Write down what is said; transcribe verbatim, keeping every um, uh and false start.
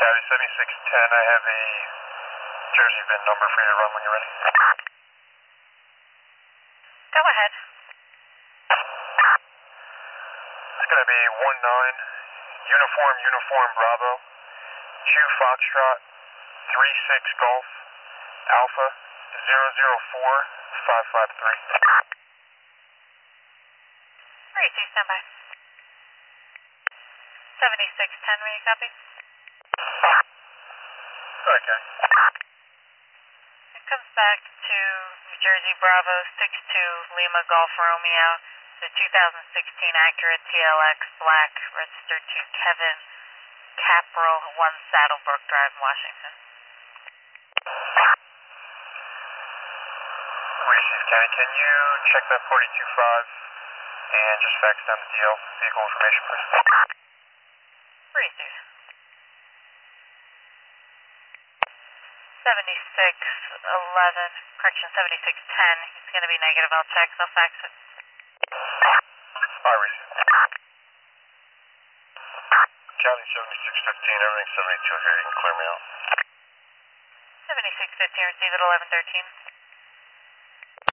Gary seventy-six ten, I have a Jersey V I N number for you to run when you're ready. Go ahead. It's going to be one nine, Uniform, Uniform, Bravo, Q Foxtrot, three six Golf, Alpha, zero zero four five five three. Where you stand by? seventy-six ten, will you copy? Sorry, Gary. It comes back to New Jersey Bravo six two Lima Golf Romeo. The two thousand sixteen Acura T L X Black, registered to Kevin Caprell, one Saddlebrook Drive, Washington. Reese's County, can you check that forty-two five and just fax down the D L vehicle information, please? Reese's. seventy-six eleven, correction, seventy-six ten. It's going to be negative. I'll check. I'll fax it. Alright, Reese. County seventy-six fifteen, everything seventy-two here. You can clear me out. seventy-six fifteen, receive at eleven thirteen.